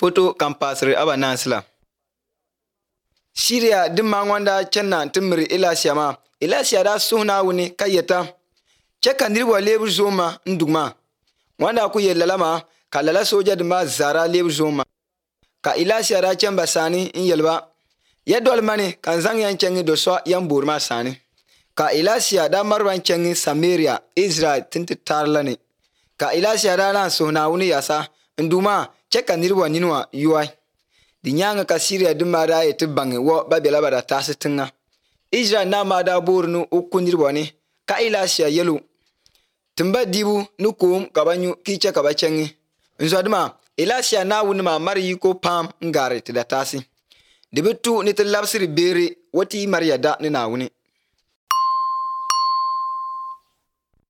Foto kan pasri aba nansla. Syria di mangwanda chenna timri Ilasia ma. Ilasia da suhna wuni ka yeta. Cheka ndirwa lebu zoma ndugma. Wanda ku yelala ka lala soja dima zara lebu zoma. Ka Ilasia da chemba sani in yelba. Yedol mani kan zang yan chengi doswa yan burma sani. Ka Ilasia da marwan chengi Samaria Israel tinti tarlani. Ka Ilasia da lan suhna wuni yasa nduma cheka ndirwa ninwa yuai. Di nyanga ka Syria di mada yeti bangi wo babela bada tasi tinga. Israel na mada bornu ukundirwa ni ka Ilasia yelu. Timba dibu nukum kabanyu kiche kabachengi. Nzwadima Ilasia na wunima mari yiko pam ngari tida tasi. Dibitu niti labsiri beri wati maria da ni na wuni.